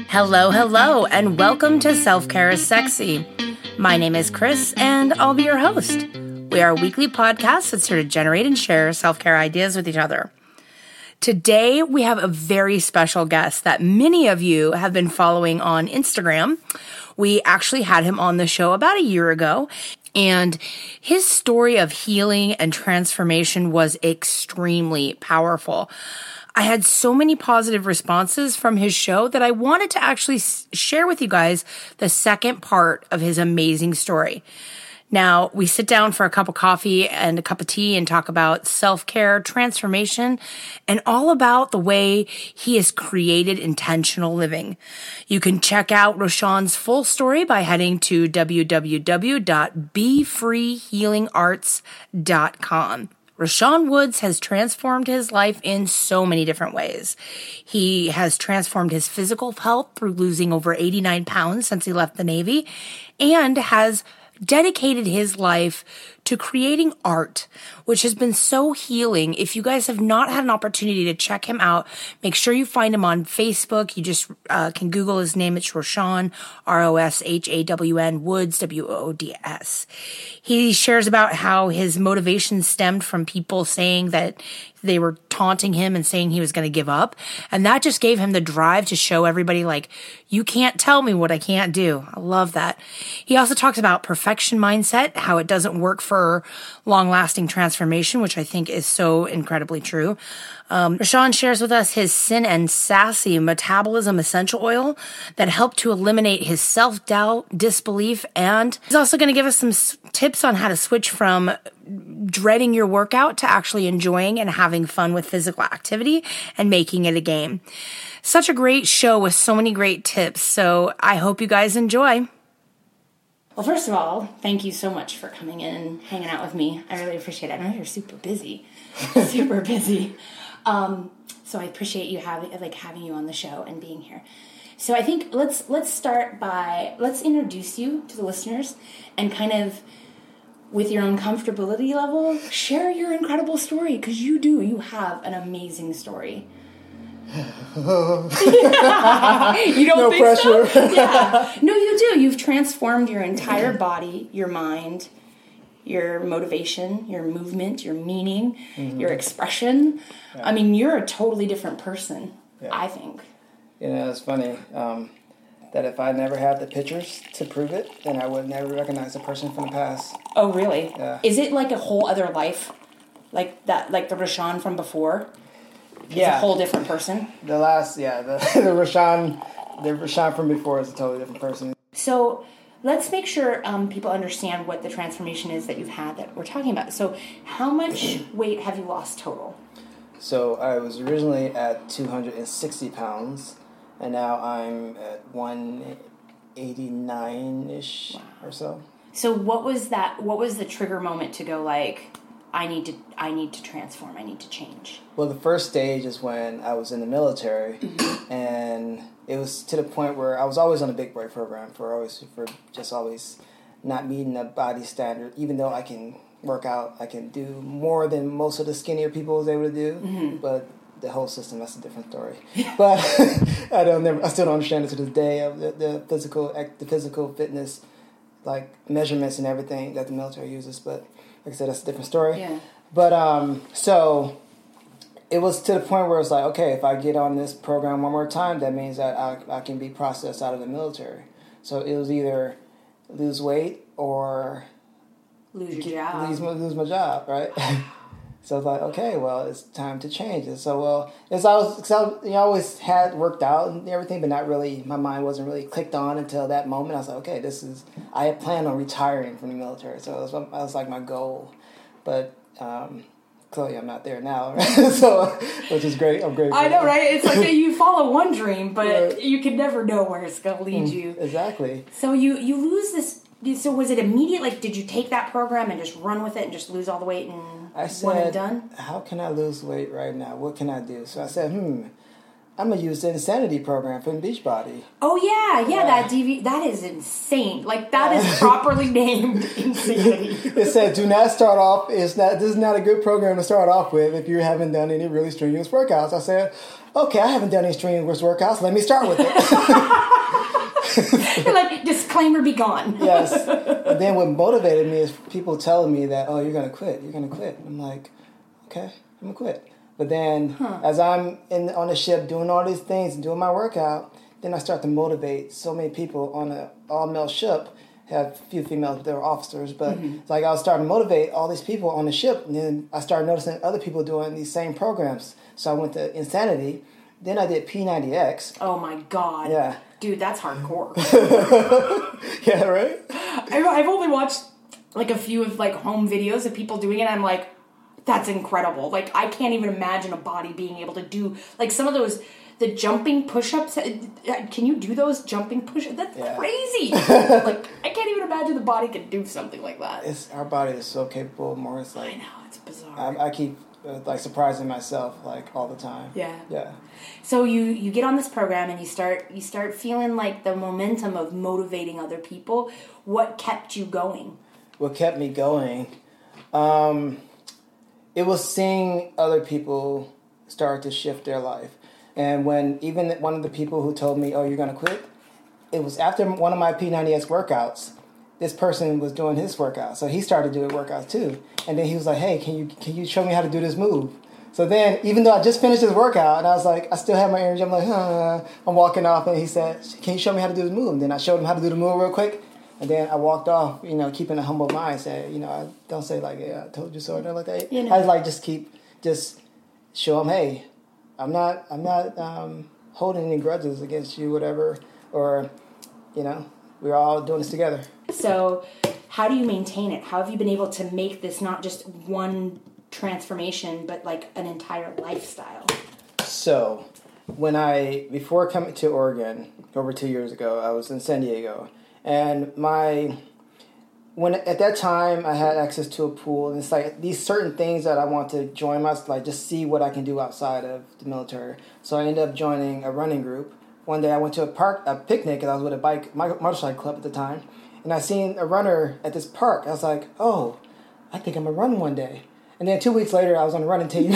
Hello, hello, and welcome to Self-Care is Sexy. My name is Chris, and I'll be your host. We are a weekly podcast that's here to generate and share self-care ideas with each other. Today, we have a very special guest that many of you have been following on Instagram. We actually had him on the show about a year ago, and his story of healing and transformation was extremely powerful. I had so many positive responses from his show that I wanted to actually share with you guys the second part of his amazing story. Now, we sit down for a cup of coffee and a cup of tea and talk about self-care, transformation, and all about the way he has created intentional living. You can check out Roshan's full story by heading to www.BeFreeHealingArts.com. Roshan Woods has transformed his life in so many different ways. He has transformed his physical health through losing over 89 pounds since he left the Navy, and has dedicated his life to creating art, which has been so healing. If you guys have not had an opportunity to check him out, make sure you find him on Facebook. You just can Google his name. It's Roshan, Roshawn, Woods, Woods. He shares about how his motivation stemmed from people saying that they were taunting him and saying he was going to give up. And that just gave him the drive to show everybody, like, you can't tell me what I can't do. I love that. He also talks about perfection mindset, how it doesn't work for long-lasting transformation, which I think is so incredibly true. Roshan shares with us his Sin and Sassy metabolism essential oil that helped to eliminate his self-doubt, disbelief, and he's also going to give us some tips on how to switch from dreading your workout to actually enjoying and having fun with physical activity and making it a game. Such a great show with so many great tips, so I hope you guys enjoy. Well, first of all, thank you so much for coming in and hanging out with me. I really appreciate it. I know you're super busy, super busy. So I appreciate you having you on the show and being here. So I think let's start by, let's introduce you to the listeners and kind of, with your own comfortability level, share your incredible story, because you have an amazing story. You don't no think pressure. so? Yeah. No, you do. You've transformed your entire body, your mind, your motivation, your movement, your meaning, your expression. Yeah. I mean, you're a totally different person, I think. You know, it's funny that if I never had the pictures to prove it, then I would never recognize the person from the past. Oh, really? Yeah. Is it like a whole other life? Like that, like the Roshan from before? It's a whole different person? The Roshan from before is a totally different person. So let's make sure people understand what the transformation is that you've had that we're talking about. So how much weight have you lost total? So I was originally at 260 pounds, and now I'm at 189-ish or so. So what was the trigger moment to go like, I need to transform, I need to change? Well, the first stage is when I was in the military, and it was to the point where I was always on a big boy program for just always not meeting a body standard. Even though I can work out, I can do more than most of the skinnier people was able to do, but the whole system, that's a different story. But I still don't understand it to this day of the physical fitness, like measurements and everything that the military uses. But like I said, that's a different story. Yeah. But so it was to the point where it's like, okay, if I get on this program one more time, that means that I can be processed out of the military. So it was either lose weight or lose your job. Lose my job, right? So I was like, okay, well, it's time to change. And so, I always had worked out and everything, but not really, my mind wasn't really clicked on until that moment. I was like, okay, I had planned on retiring from the military. So that was like my goal. But clearly I'm not there now, so, which is great. I'm grateful. I know, right? It's like you follow one dream, but you can never know where it's going to lead you. Exactly. So you lose this. So was it immediate? Like, did you take that program and just run with it and just lose all the weight and I said, one and done? How can I lose weight right now? What can I do? So I said, I'm gonna use the Insanity program from Beachbody. Oh yeah, that DV, that is insane. Like that is properly named Insanity. It said, "Do not start off. This is not a good program to start off with if you haven't done any really strenuous workouts." I said, "Okay, I haven't done any strenuous workouts. Let me start with it." You're like, disclaimer, be gone. Yes. And then what motivated me is people telling me that, "Oh, you're gonna quit. You're gonna quit." I'm like, "Okay, I'm gonna quit." But then, as I'm on the ship doing all these things and doing my workout, then I start to motivate so many people on an all-male ship. Had a few females, they were officers, but it's like I was starting to motivate all these people on the ship, and then I started noticing other people doing these same programs. So I went to Insanity. Then I did P90X. Oh my God. Yeah. Dude, that's hardcore. Yeah, right? I've only watched like a few of like home videos of people doing it. And I'm like, that's incredible. Like, I can't even imagine a body being able to do like some of those, the jumping push-ups. Can you do those jumping push-ups? That's crazy. Like, I can't even imagine the body could do something like that. Our body is so capable more. It's like, I know, it's bizarre. I keep like surprising myself like all the time. Yeah. So you get on this program and you start feeling like the momentum of motivating other people. What kept you going? What kept me going? It was seeing other people start to shift their life. And when even one of the people who told me, "Oh, you're going to quit," it was after one of my P90X workouts. This person was doing his workout, so he started doing workouts too. And then he was like, "Hey, can you show me how to do this move?" So then, even though I just finished his workout, and I was like, I still have my energy. I'm like, I'm walking off, and he said, "Can you show me how to do this move?" And then I showed him how to do the move real quick. And then I walked off, keeping a humble mind, saying, I don't say like, "Yeah, I told you so," or nothing like that. I was like, just show them, "Hey, I'm not holding any grudges against you, whatever, or, we're all doing this together." So how do you maintain it? How have you been able to make this not just one transformation, but like an entire lifestyle? So before coming to Oregon over 2 years ago, I was in San Diego. And at that time I had access to a pool, and it's like these certain things that I want to join like just see what I can do outside of the military. So I ended up joining a running group. One day I went to a picnic, and I was with a motorcycle club at the time, and I seen a runner at this park. I was like, "Oh, I think I'm gonna run one day." And then 2 weeks later, I was on the running team.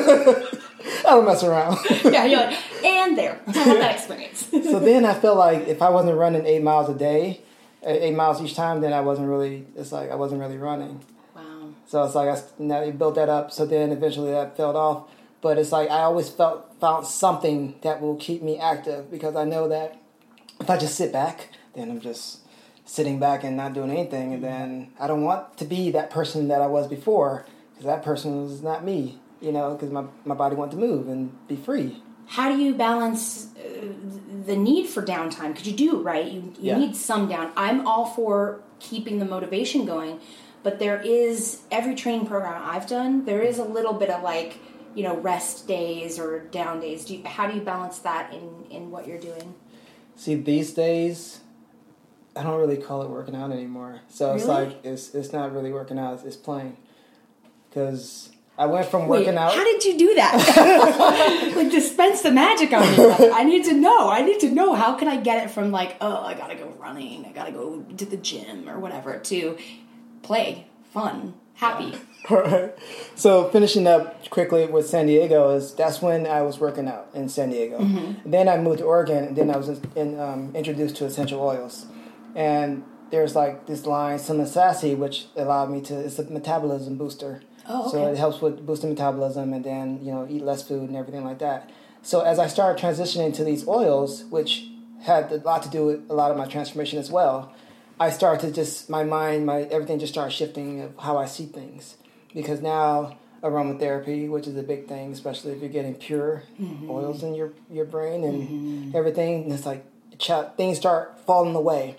I don't mess around. Yeah, you're like, and there. I have that experience. So then I felt like if I wasn't running 8 miles a day, 8 miles each time, then I wasn't really running. Wow. So it's like now you built that up. So then eventually that fell off. But it's like I always found something that will keep me active, because I know that if I just sit back, then I'm just sitting back and not doing anything. And then I don't want to be that person that I was before, because that person was not me. Because my body wanted to move and be free. How do you balance the need for downtime? Because you do, right? You need some down. I'm all for keeping the motivation going, but there is, every training program I've done, there is a little bit of like, rest days or down days. How do you balance that in what you're doing? See, these days, I don't really call it working out anymore. So really? It's like, it's not really working out, it's playing. Because I went from working out. How did you do that? Like, dispense the magic on me. I need to know. How can I get it from like, oh, I gotta go running, I gotta go to the gym or whatever, to play, fun, happy. All right. So finishing up quickly with San Diego, that's when I was working out in San Diego. Mm-hmm. Then I moved to Oregon, and then I was introduced to essential oils. And there's like this line, Slim Sassy, which allowed me to, it's a metabolism booster. Oh, okay. So it helps with boosting metabolism, and then, eat less food and everything like that. So as I started transitioning to these oils, which had a lot to do with a lot of my transformation as well, I started to my mind, everything just started shifting of how I see things. Because now aromatherapy, which is a big thing, especially if you're getting pure oils in your brain and everything, it's like things start falling away.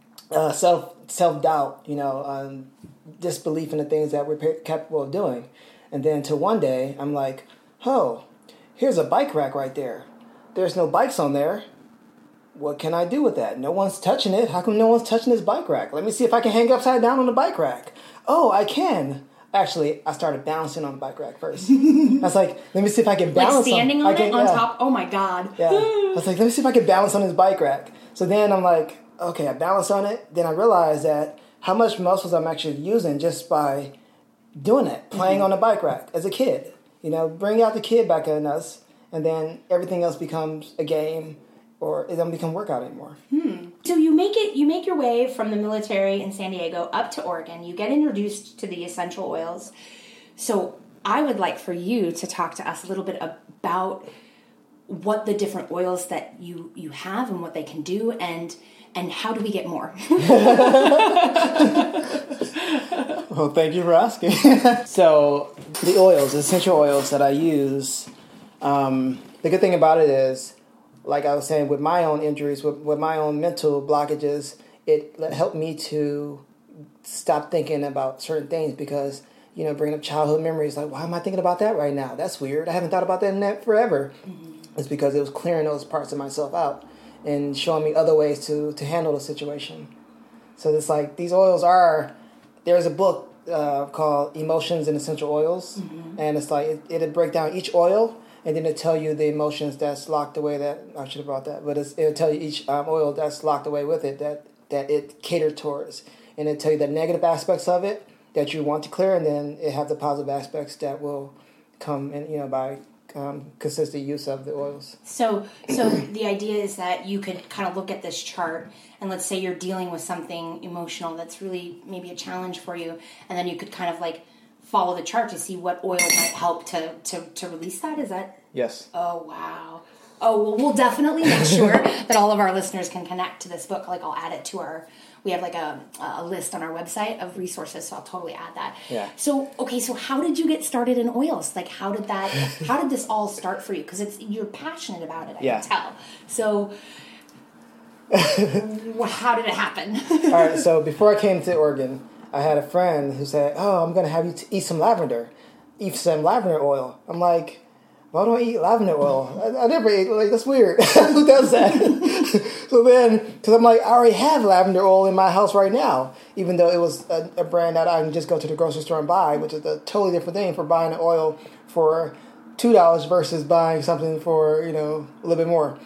Self-doubt, disbelief in the things that we're capable of doing. And then to one day, I'm like, oh, here's a bike rack right there. There's no bikes on there. What can I do with that? No one's touching it. How come no one's touching this bike rack? Let me see if I can hang upside down on the bike rack. Oh, I can. Actually, I started balancing on the bike rack first. I was like, let me see if I can balance. Like standing on it on top? Oh my God. Yeah. I was like, let me see if I can balance on this bike rack. So then I'm like, okay, I balance on it. Then I realized that how much muscles I'm actually using just by doing it, playing on the bike rack as a kid. You know, bring out the kid back in us, and then everything else becomes a game, or it doesn't become workout anymore. So you make your way from the military in San Diego up to Oregon. You get introduced to the essential oils. So I would like for you to talk to us a little bit about what the different oils that you have and what they can do, and how do we get more? Well, thank you for asking. So the oils, the essential oils that I use, the good thing about it is, like I was saying, with my own injuries, with my own mental blockages, it helped me to stop thinking about certain things because, you know, bringing up childhood memories, like, why am I thinking about that right now? That's weird. I haven't thought about that in that forever. It's because it was clearing those parts of myself out and showing me other ways to handle the situation. So it's like these oils there's a book called Emotions and Essential Oils, and it's like it'll break down each oil, and then it'll tell you the emotions that's locked away. That I should have brought that, but it'll tell you each oil that's locked away with it that it catered towards, and it'll tell you the negative aspects of it that you want to clear, and then it have the positive aspects that will come in, you know, by consistent use of the oils. So the idea is that you could kind of look at this chart, and let's say you're dealing with something emotional that's really maybe a challenge for you, and then you could kind of like follow the chart to see what oil might help to release that. Is that? Yes. Oh, wow. Oh, well, we'll definitely make sure that all of our listeners can connect to this book. Like, I'll add it to we have like a list on our website of resources, so I'll totally add that. Yeah. So, okay, so how did you get started in oils? Like, how did this all start for you? Because you're passionate about it, I can tell. So, how did it happen? All right, so before I came to Oregon, I had a friend who said, "Oh, I'm going to have you eat some lavender oil." I'm like, why don't I eat lavender oil? I never ate, like, that's weird. Who does that? So then, because I'm like, I already have lavender oil in my house right now, even though it was a brand that I can just go to the grocery store and buy, which is a totally different thing for buying an oil for $2 versus buying something for, you know, a little bit more.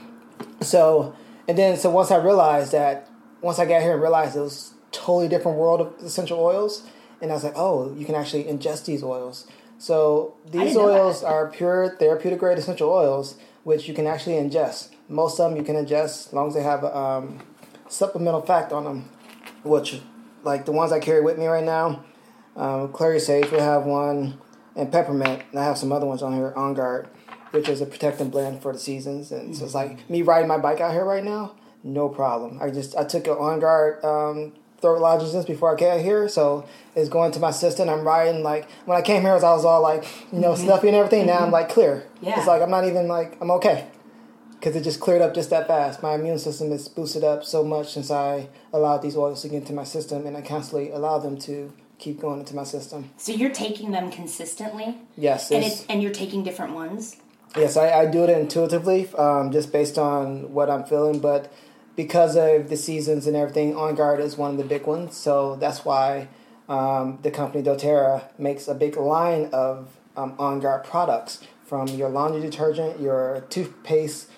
So once I realized that, once I got here and realized it was a totally different world of essential oils, and I was like, oh, you can actually ingest these oils. So these oils are pure therapeutic grade essential oils, which you can actually ingest. Most of them you can ingest as long as they have a supplemental fact on them, which, like the ones I carry with me right now, clary sage will have one, and peppermint, and I have some other ones on here, On Guard, which is a protectant blend for the seasons. And so it's like me riding my bike out here right now, no problem. I took an On Guard throat lozenges before I came here, so it's going to my system. I'm riding, like, when I came here, I was all like, you know, snuffy and everything. Now I'm like clear. Yeah. It's like I'm not even like, I'm okay, because it just cleared up just that fast. My immune system is boosted up so much since I allowed these oils to get into my system, and I constantly allow them to keep going into my system. So you're taking them consistently? Yes. And you're taking different ones? Yes, I do it intuitively, just based on what I'm feeling, but because of the seasons and everything, On Guard is one of the big ones. So that's why the company doTERRA makes a big line of On Guard products, from your laundry detergent, your toothpaste,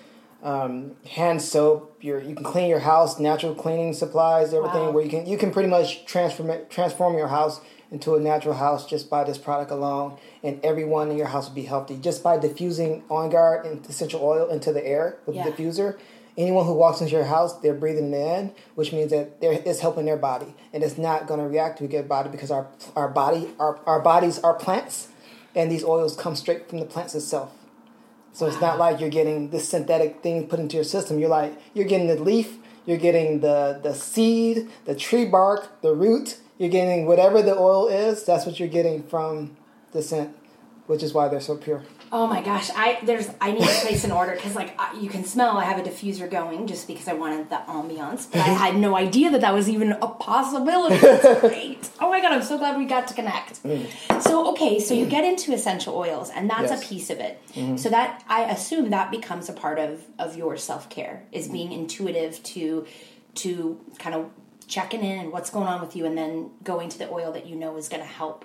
hand soap. You can clean your house, natural cleaning supplies, everything. Wow. Where you can pretty much transform your house into a natural house just by this product alone, and everyone in your house will be healthy just by diffusing On Guard and essential oil into the air with the diffuser. Anyone who walks into your house, they're breathing it in, which means that it's helping their body, and it's not going to react to a good body, because our bodies are plants, and these oils come straight from the plants itself. So it's not like you're getting this synthetic thing put into your system. You're getting the leaf, you're getting the seed, the tree bark, the root. You're getting whatever the oil is. That's what you're getting from the scent, which is why they're so pure. Oh my gosh, I need to place an order, because you can smell I have a diffuser going just because I wanted the ambiance, but I had no idea that was even a possibility. That's great. Oh my god, I'm so glad we got to connect. So you get into essential oils, and that's a piece of it. So that, I assume, that becomes a part of your self-care, is being intuitive to kind of checking in and what's going on with you, and then going to the oil that you know is going to help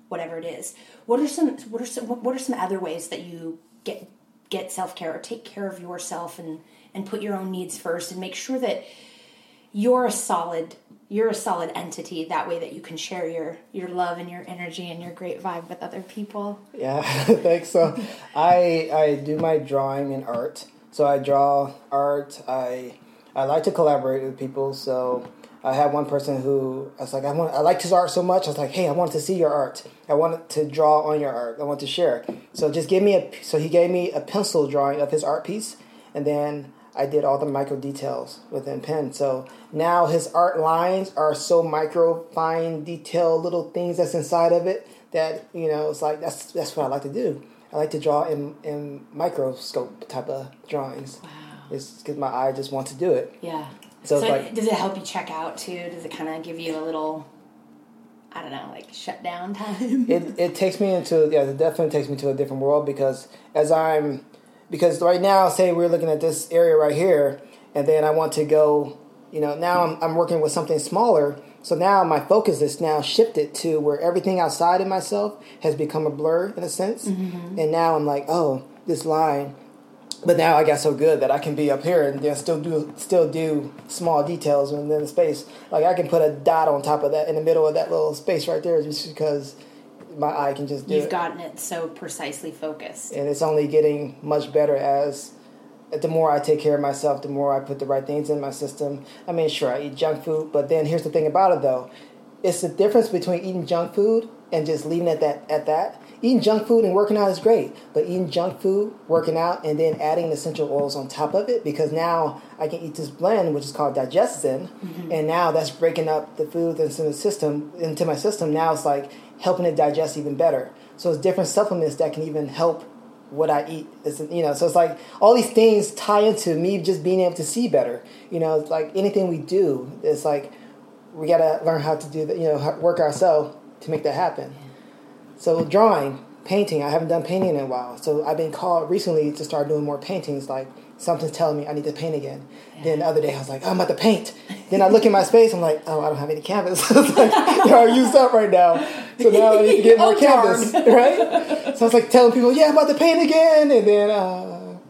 whatever it is. What are some other ways that you get self-care or take care of yourself and put your own needs first and make sure that you're a solid entity, that way that you can share your love and your energy and your great vibe with other people? Yeah, thanks. So I do my drawing and art. So I draw art. I like to collaborate with people. So I had one person who I was like, I liked his art so much. I was like, hey, I wanted to see your art. I wanted to draw on your art. I want to share. So just so he gave me a pencil drawing of his art piece, and then I did all the micro details within pen. So now his art lines are so micro, fine, detailed little things that's inside of it that, it's like that's what I like to do. I like to draw in microscope type of drawings. Wow. It's because my eye just wants to do it. Yeah. So So it's like, does it help you check out too? Does it kind of give you a little, I don't know, like shutdown time? it takes me it definitely takes me to a different world because right now, say we're looking at this area right here, and then I want to go, now I'm working with something smaller. So now my focus is now shifted to where everything outside of myself has become a blur in a sense. Mm-hmm. And now I'm like, oh, this line. But now I got so good that I can be up here and then still do small details within the space. Like I can put a dot on top of that in the middle of that little space right there just because my eye can just do it. You've gotten it so precisely focused. And it's only getting much better as the more I take care of myself, the more I put the right things in my system. I mean, sure, I eat junk food, but then here's the thing about it, though. It's the difference between eating junk food and just leaving it at that. Eating junk food and working out is great, but eating junk food, working out, and then adding essential oils on top of it, because now I can eat this blend, which is called Digestin, mm-hmm. and now that's breaking up the food into my system. Now it's like helping it digest even better. So it's different supplements that can even help what I eat. So it's like all these things tie into me just being able to see better. It's like anything we do, it's like we got to learn how to do that, work ourselves to make that happen. So drawing, painting, I haven't done painting in a while. So I've been called recently to start doing more paintings, like something's telling me I need to paint again. Yeah. Then the other day I was like, oh, I'm about to paint. Then I look in my space, I'm like, oh, I don't have any canvas. It's like, I'm used up right now. So now I need to get more canvas, right? So I was like telling people, yeah, I'm about to paint again. And then,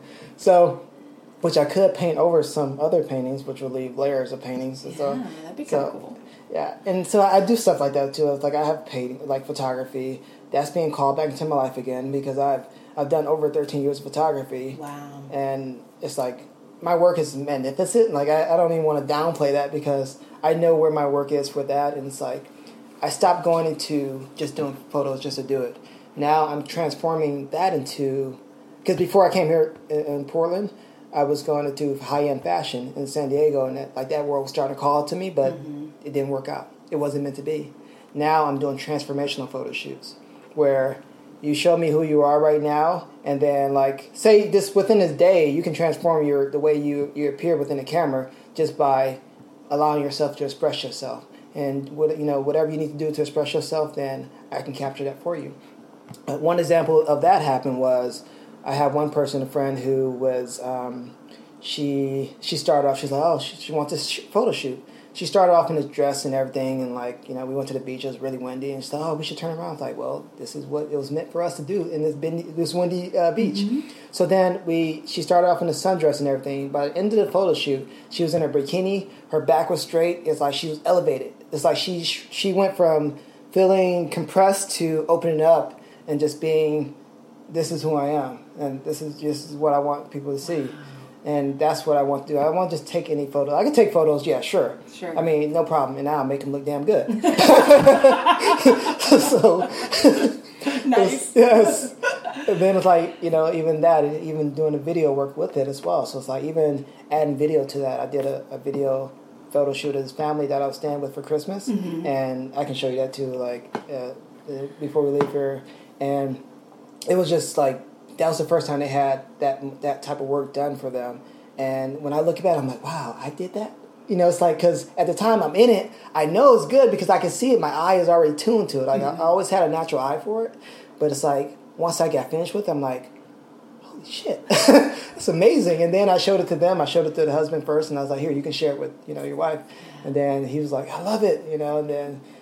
which I could paint over some other paintings, which will leave layers of paintings. Yeah, that'd be kind of cool. Yeah, and so I do stuff like that too. It's like I have painting, like photography. That's being called back into my life again because I've done over 13 years of photography. Wow. And it's like my work is magnificent. Like I don't even want to downplay that because I know where my work is for that. And it's like I stopped going into just doing photos just to do it. Now I'm transforming that into, because before I came here in Portland, I was going to do high-end fashion in San Diego, and that world was starting to call to me, but mm-hmm. It didn't work out. It wasn't meant to be. Now I'm doing transformational photo shoots where you show me who you are right now, and then say this within this day, you can transform the way you appear within the camera just by allowing yourself to express yourself. And whatever you need to do to express yourself, then I can capture that for you. One example of that happened was I have one person, a friend, who was she started off. She's like, oh, she wants this photo shoot. She started off in this dress and everything, and we went to the beach. It was really windy, and she thought, oh, we should turn around. I was like, well, this is what it was meant for us to do in this windy beach. Mm-hmm. So then she started off in a sundress and everything. By the end of the photo shoot, she was in her bikini. Her back was straight. It's like she was elevated. It's like she went from feeling compressed to opening up and just being, this is who I am, and this is what I want people to see. And that's what I want to do. I won't just take any photos. I can take photos, yeah, sure. I mean, no problem. And now I'll make them look damn good. So, nice. Yes. And then it's like, even that, and even doing the video work with it as well. So it's like even adding video to that. I did a video photo shoot of his family that I was staying with for Christmas. Mm-hmm. And I can show you that too, before we leave here. And it was just that was the first time they had that type of work done for them. And when I look back, I'm like, wow, I did that? It's like, because at the time I'm in it, I know it's good because I can see it. My eye is already tuned to it. I always had a natural eye for it. But it's like, once I got finished with it, I'm like, holy shit, it's amazing. And then I showed it to them. I showed it to the husband first, and I was like, here, you can share it with, your wife. And then he was like, I love it, and then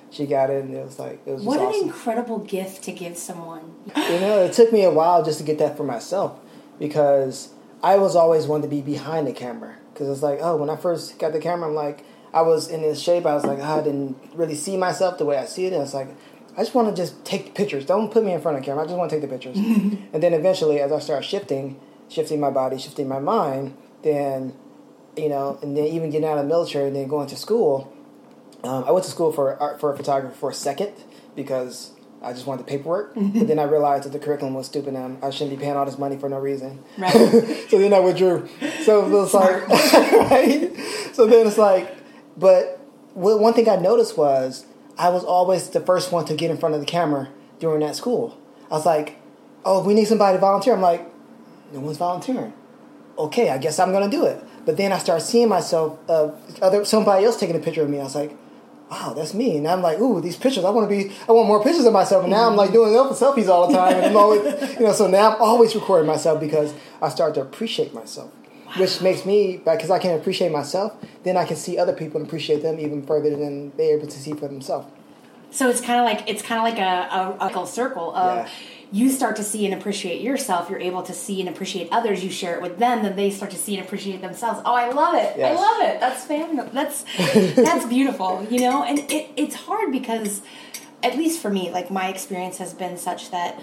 she got it, and it was like, it was just what awesome. An incredible gift to give someone. It took me a while just to get that for myself, because I was always wanting to be behind the camera. Because it's like, when I first got the camera, I'm like, I was in this shape, I was like, I didn't really see myself the way I see it, and it's like, I just want to just take pictures. Don't put me in front of the camera. I just want to take the pictures. And then eventually, as I started shifting my body, shifting my mind, then, and then even getting out of the military and then going to school, I went to school for a photographer for a second because I just wanted the paperwork. But then I realized that the curriculum was stupid and I shouldn't be paying all this money for no reason. Right. So then I withdrew. So it was like, right? So then it's like, but one thing I noticed was I was always the first one to get in front of the camera during that school. I was like, we need somebody to volunteer. I'm like, no one's volunteering. Okay, I guess I'm going to do it. But then I started seeing myself, somebody else taking a picture of me. I was like, wow, that's me. And I'm like, ooh, these pictures, I want more pictures of myself. And now I'm like doing selfies all the time. And I'm always, so now I'm always recording myself because I start to appreciate myself. Wow. Which makes me, because I can appreciate myself, then I can see other people and appreciate them even further than they're able to see for themselves. So it's kind of like a circle of you start to see and appreciate yourself. You're able to see and appreciate others. You share it with them, then they start to see and appreciate themselves. Oh, I love it! Yes. I love it. That's family. That's beautiful. And it's hard because, at least for me, like my experience has been such that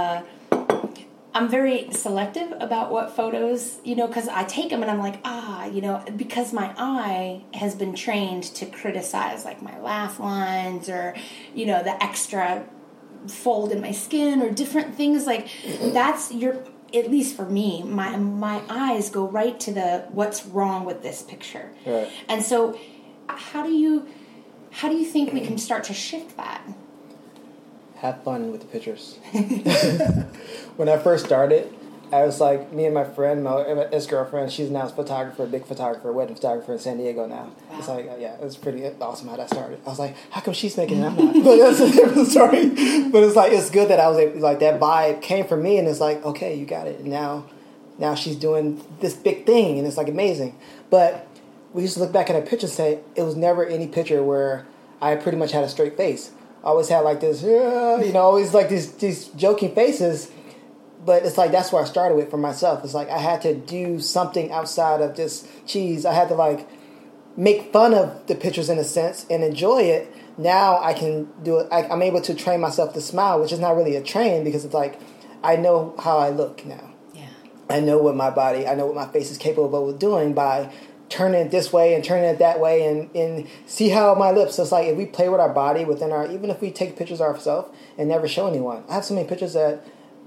I'm very selective about what photos, because I take them and I'm like, because my eye has been trained to criticize like my laugh lines or, the extra fold in my skin or different things like that's at least for me, my eyes go right to the what's wrong with this picture. Right. And so how do you think we can start to shift that? Have fun with the pictures. When I first started, I was like, me and my friend, my ex-girlfriend, she's now a photographer, a big photographer, wedding photographer in San Diego now. Wow. It's like, it was pretty awesome how that started. I was like, how come she's making it and I'm not? But that's a different story. But it's like, it's good that I was able, like, that vibe came from me and it's like, okay, you got it. And now she's doing this big thing and it's like amazing. But we used to look back at that picture and say, it was never any picture where I pretty much had a straight face. I always had like this, always like these joking faces. But it's like, that's where I started with for myself. It's like, I had to do something outside of just cheese. I had to like make fun of the pictures in a sense and enjoy it. Now I can do it. I'm able to train myself to smile, which is not really a train because it's like, I know how I look now. Yeah. I know what my face is capable of doing by turning it this way and turning it that way and see how my lips. So it's like, if we play with our body even if we take pictures of ourselves and never show anyone. I have so many pictures and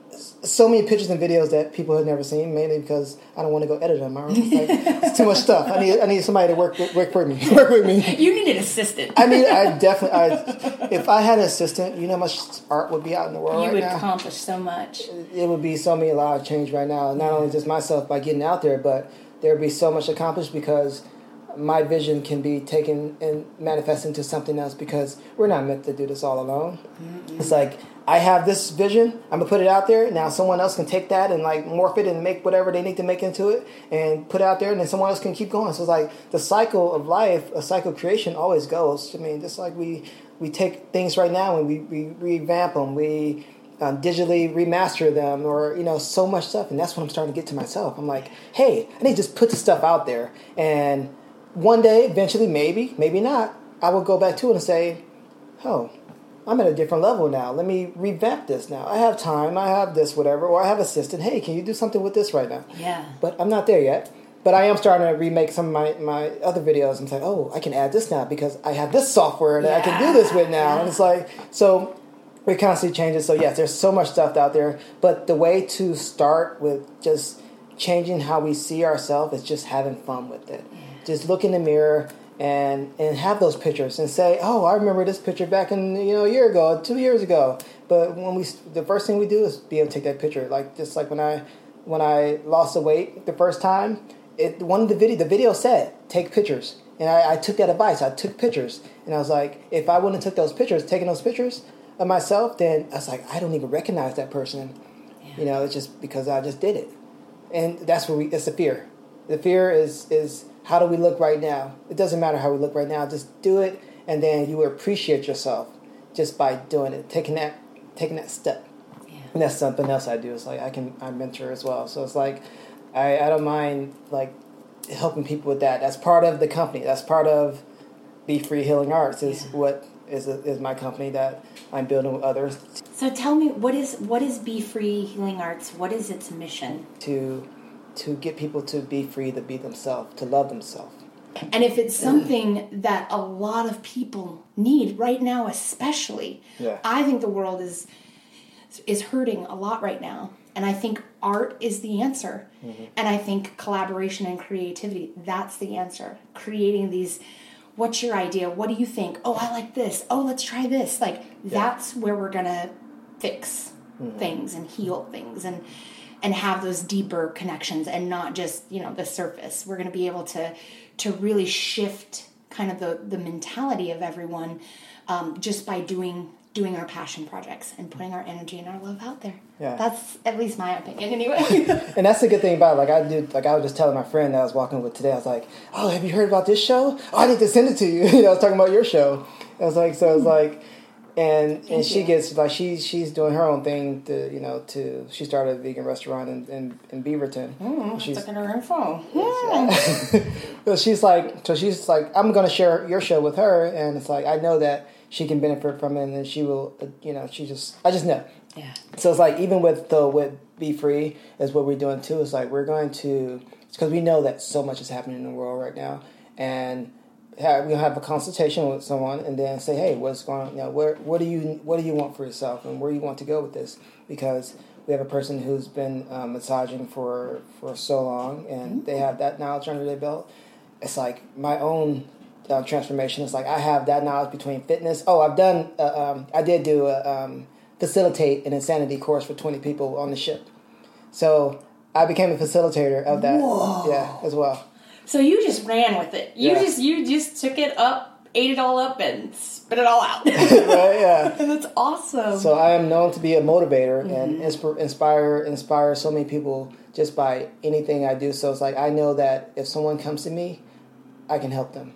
videos that people have never seen, mainly because I don't want to go edit them. It's too much stuff. I need somebody to work with me. You need an assistant. If I had an assistant, you know how much art would be out in the world right now? You would accomplish so much. It would be a lot of change right now. Not only just myself by getting out there, but there would be so much accomplished because my vision can be taken and manifest into something else because we're not meant to do this all alone. Mm-hmm. It's like, I have this vision, I'm going to put it out there, now someone else can take that and like morph it and make whatever they need to make into it and put it out there and then someone else can keep going. So it's like the cycle of life, a cycle of creation always goes. I mean, just like we take things right now and we revamp them, we digitally remaster them or, so much stuff. And that's what I'm starting to get to myself. I'm like, hey, I need to just put the stuff out there. And one day, eventually, maybe not, I will go back to it and say, I'm at a different level now. Let me revamp this now. I have time. I have this, whatever. Or I have assistant. Hey, can you do something with this right now? Yeah. But I'm not there yet. But I am starting to remake some of my other videos and say, I can add this now because I have this software that I can do this with now. Yeah. And it's like, so we're constantly changing. So yes, there's so much stuff out there. But the way to start with just changing how we see ourselves is just having fun with it. Yeah. Just look in the mirror and have those pictures and say, I remember this picture back in a year ago, 2 years ago. But the first thing we do is be able to take that picture. Like just like when I lost the weight the first time, the video said take pictures, and I took that advice. I took pictures, and I was like, if I wouldn't have taken those pictures of myself, then I was like, I don't even recognize that person. Yeah. It's just because I just did it, and that's where it's the fear. The fear is how do we look right now? It doesn't matter how we look right now. Just do it and then you appreciate yourself just by doing it, taking that step. Yeah. And that's something else I do. It's like I mentor as well. So it's like I don't mind like helping people with that. That's part of the company. That's part of Be Free Healing Arts is what is my company that I'm building with others. So tell me, what is Be Free Healing Arts? What is its mission? To get people to be free, to be themselves, to love themselves. And if it's something that a lot of people need right now, especially, I think the world is hurting a lot right now. And I think art is the answer. Mm-hmm. And I think collaboration and creativity, that's the answer. Creating these, what's your idea? What do you think? Oh, I like this. Oh, let's try this. Like, that's where we're going to fix things and heal things and have those deeper connections and not just, the surface. We're going to be able to really shift kind of the mentality of everyone just by doing our passion projects and putting our energy and our love out there. Yeah. That's at least my opinion anyway. And that's the good thing about it. I was just telling my friend that I was walking with today, I was like, oh, have you heard about this show? Oh, I need to send it to you. I was talking about your show. I was like, and she gets like she's doing her own thing she started a vegan restaurant in Beaverton. She's looking at her info. So she's like, I'm going to share your show with her, and it's like I know that she can benefit from it, and then she will. I just know. Yeah. So it's like even with Be Free is what we're doing too. It's like we're going to because we know that so much is happening in the world right now, and we're gonna have a consultation with someone, and then say, hey, what's going on? What do you want for yourself, and where do you want to go with this? Because we have a person who's been massaging for so long, and they have that knowledge under their belt. It's like my own transformation. It's like I have that knowledge between fitness. Oh, I've done. I did do facilitate an insanity course for 20 people on the ship, so I became a facilitator of that. Whoa. Yeah, as well. So you just ran with it. You just took it up, ate it all up, and spit it all out. Right? Yeah. And that's awesome. So I am known to be a motivator and inspire so many people just by anything I do. So it's like I know that if someone comes to me, I can help them.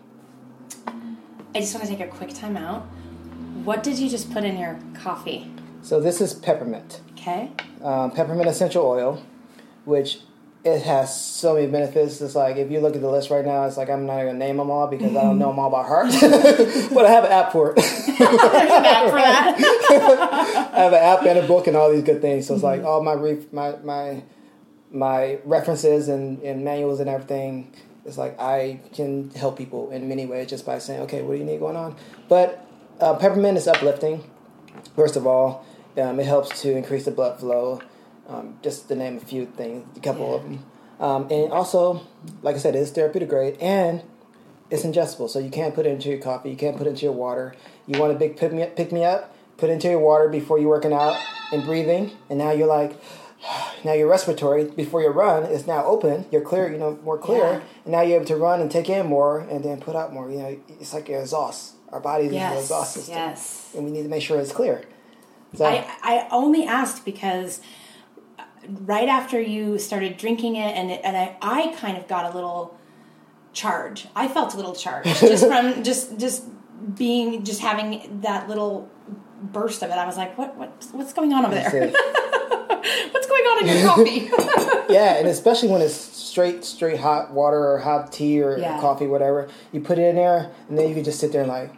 I just want to take a quick time out. What did you just put in your coffee? So this is peppermint. Okay. Peppermint essential oil, which it has so many benefits. It's like if you look at the list right now, it's like I'm not going to name them all because I don't know them all by heart. But I have an app for it. There's an app for that. I have an app and a book and all these good things. So it's like all my references and manuals and everything. It's like I can help people in many ways just by saying, okay, what do you need going on? But peppermint is uplifting. First of all, it helps to increase the blood flow. Just to name a few things, a couple of them. And also, like I said, it's therapeutic grade and it's ingestible. So you can't put it into your coffee. You can't put it into your water. You want a big pick me up, put it into your water before you're working out and breathing. And now you're like, now your respiratory before your run is now open. You're clear, more clear. Yeah. And now you're able to run and take in more and then put out more. It's like your exhaust. Our body is an exhaust system. Yes. And we need to make sure it's clear. So, I only asked because right after you started drinking it, and I kind of got a little charge. I felt a little charge just from just having that little burst of it. I was like, what's going on over there? What's going on in your coffee? Yeah, and especially when it's straight hot water or hot tea or coffee, whatever. You put it in there, and then you can just sit there and like.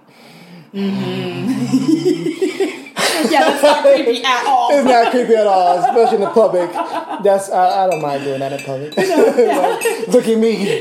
Yeah, that's not creepy at all. It's not creepy at all, especially in the public. I don't mind doing that in public. Like, look at me.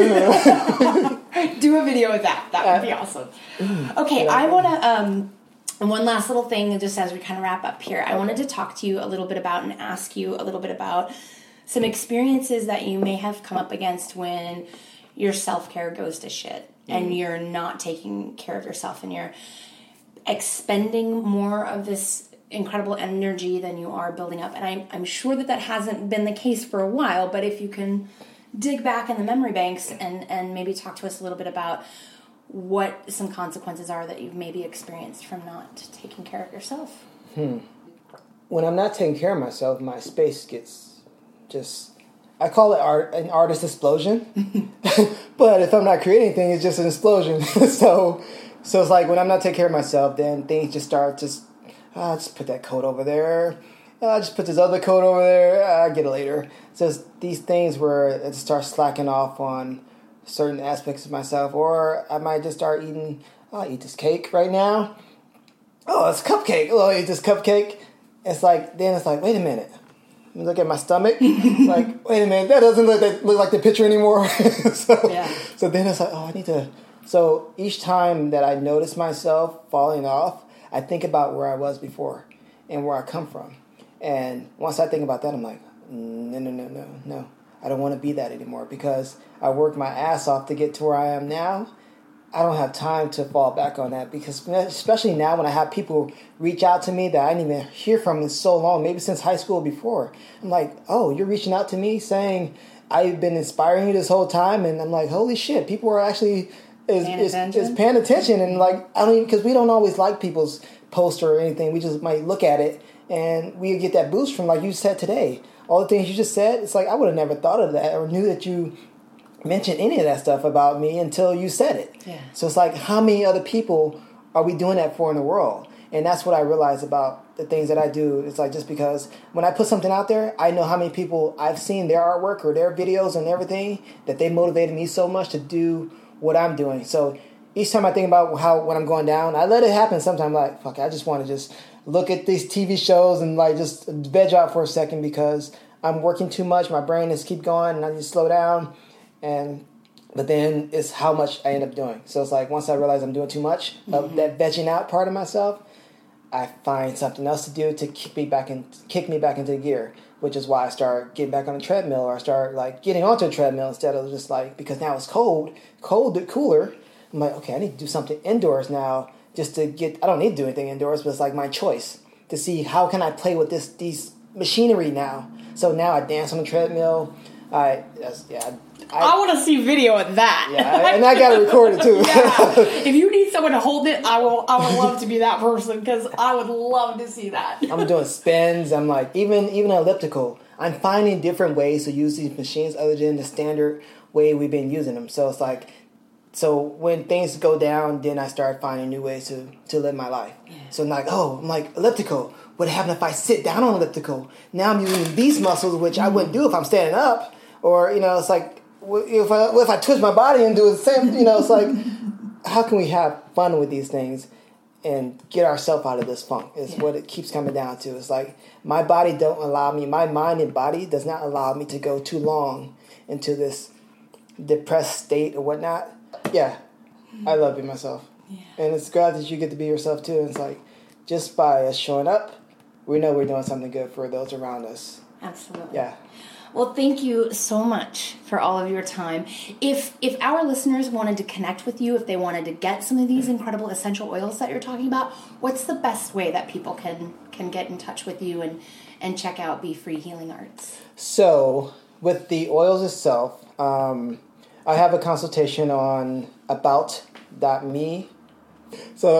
Do a video with that. That would be awesome. Okay, I want to, one last little thing just as we kind of wrap up here. I wanted to talk to you a little bit about and ask you a little bit about some experiences that you may have come up against when your self-care goes to shit and you're not taking care of yourself and you're expending more of this incredible energy than you are building up. And I'm sure that hasn't been the case for a while, but if you can dig back in the memory banks and maybe talk to us a little bit about what some consequences are that you've maybe experienced from not taking care of yourself. When I'm not taking care of myself, my space gets I call it an artist explosion. But if I'm not creating anything, it's just an explosion. So So it's like when I'm not taking care of myself, then things just start just put that coat over there. Just put this other coat over there. I get it later. So it's these things where it starts slacking off on certain aspects of myself, or I might just start eating. Oh, I'll eat this cake right now. Oh, it's a cupcake. Oh, I'll eat this cupcake. It's like wait a minute. Let me look at my stomach. Like, wait a minute, that doesn't look like the picture anymore. So then it's like, oh, I need to. So each time that I notice myself falling off, I think about where I was before and where I come from. And once I think about that, I'm like, no. I don't want to be that anymore because I worked my ass off to get to where I am now. I don't have time to fall back on that because especially now when I have people reach out to me that I didn't even hear from in so long, maybe since high school before. I'm like, oh, you're reaching out to me saying I've been inspiring you this whole time. And I'm like, holy shit, people are actually is paying attention. And like, I don't even, because we don't always like people's posts or anything. We just might look at it and we get that boost from, like you said today, all the things you just said. It's like, I would have never thought of that or knew that you mention any of that stuff about me until you said it. Yeah. So it's like, how many other people are we doing that for in the world? And that's what I realize about the things that I do. It's like, just because when I put something out there, I know how many people I've seen their artwork or their videos and everything, that they motivated me so much to do what I'm doing. So each time I think about when I'm going down, I let it happen sometimes. Like, fuck, I just want to just look at these TV shows and like just veg out for a second because I'm working too much. My brain is keep going and I just slow down. But then it's how much I end up doing. So it's like once I realize I'm doing too much of that vegging out part of myself, I find something else to do to kick me back into gear, which is why I start getting back on the treadmill, or I start like getting onto a treadmill instead of just like, because now it's cooler. I'm like, okay, I need to do something indoors now just to get. I don't need to do anything indoors, but it's like my choice to see how can I play with these machinery now. So now I dance on the treadmill. I want to see video of that. Yeah, and I got to record it too. Yeah. If you need someone to hold it, I would love to be that person because I would love to see that. I'm doing spins. I'm like, even elliptical. I'm finding different ways to use these machines other than the standard way we've been using them. So it's like, so when things go down, then I start finding new ways to live my life. Yeah. So I'm like, elliptical. What happened if I sit down on elliptical? Now I'm using these muscles, which I wouldn't do if I'm standing up. Or, it's like, if I twist my body and do the same, it's like, how can we have fun with these things and get ourselves out of this funk is what it keeps coming down to. It's like, my body don't allow me, my mind and body does not allow me to go too long into this depressed state or whatnot. Yeah, I love being myself. Yeah. And it's glad that you get to be yourself too. And it's like, just by us showing up, we know we're doing something good for those around us. Absolutely. Yeah. Well, thank you so much for all of your time. If our listeners wanted to connect with you, if they wanted to get some of these incredible essential oils that you're talking about, what's the best way that people can get in touch with you and check out Be Free Healing Arts? So, with the oils itself, I have a consultation on about.me. So,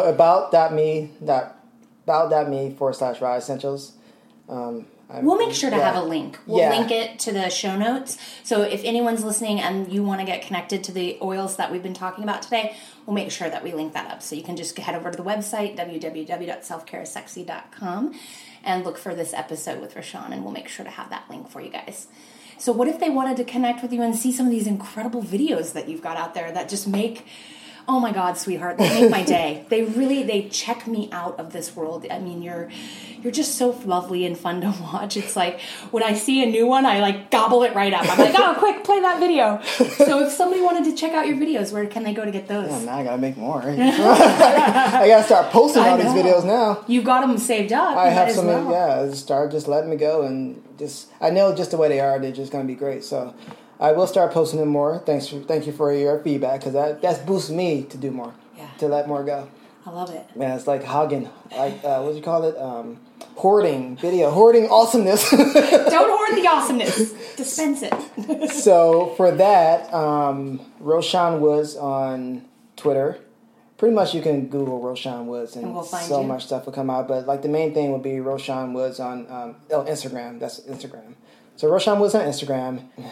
about.me/Rye Essentials. We'll make sure to have a link. We'll link it to the show notes. So if anyone's listening and you want to get connected to the oils that we've been talking about today, we'll make sure that we link that up. So you can just head over to the website, www.selfcareissexy.com, and look for this episode with Rashawn, and we'll make sure to have that link for you guys. So what if they wanted to connect with you and see some of these incredible videos that you've got out there that just make... Oh my God, sweetheart, they make my day. They check me out of this world. I mean, you're just so lovely and fun to watch. It's like when I see a new one, I like gobble it right up. I'm like, oh, quick, play that video. So if somebody wanted to check out your videos, where can they go to get those? Yeah, now I gotta make more. I gotta start posting all these videos now. You've got them saved up. I have some. Well. Yeah, start just letting me go, and I know just the way they are, they're just gonna be great. So. I will start posting them more. Thank you for your feedback, because that's boosted me to do more, to let more go. I love it. Man, it's like hogging, like what do you call it? Hoarding awesomeness. Don't hoard the awesomeness. Dispense it. So for that, Roshan Woods on Twitter. Pretty much you can Google Roshan Woods and we'll find so much stuff will come out. But like the main thing would be Roshan Woods on Instagram. That's Instagram. So Roshan Woods on Instagram.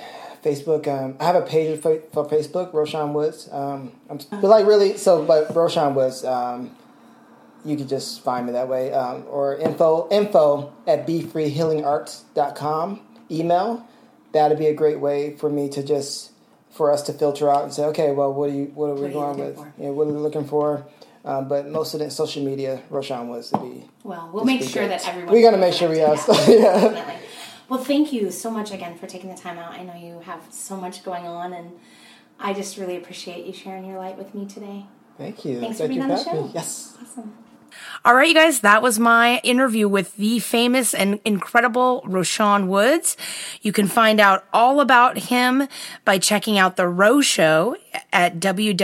Facebook. I have a page for Facebook, Roshan Woods. But like really, but Roshan Woods. You could just find me that way, or info at BeFreeHealingArts.com. Email. That'd be a great way for me to for us to filter out and say, okay, well, what are we going with? Yeah, what are we looking for? But most of it, social media, Roshan Woods to be. Well, we'll make sure that everyone. We're gonna make sure we have. Yeah. Definitely. Well, thank you so much again for taking the time out. I know you have so much going on, and I just really appreciate you sharing your light with me today. Thank you. Thanks for being on the show. Yes. Awesome. All right, you guys, that was my interview with the famous and incredible Roshan Woods. You can find out all about him by checking out The Ro Show at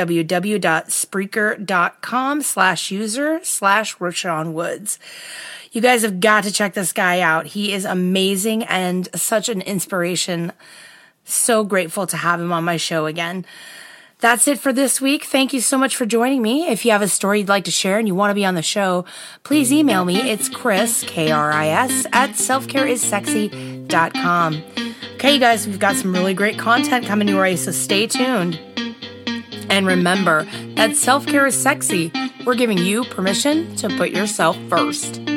www.spreaker.com/user/Roshan Woods. You guys have got to check this guy out. He is amazing and such an inspiration. So grateful to have him on my show again. That's it for this week. Thank you so much for joining me. If you have a story you'd like to share and you want to be on the show, please email me. It's Kris, Kris, at selfcareissexy.com. Okay, you guys, we've got some really great content coming your way, so stay tuned. And remember that self-care is sexy. We're giving you permission to put yourself first.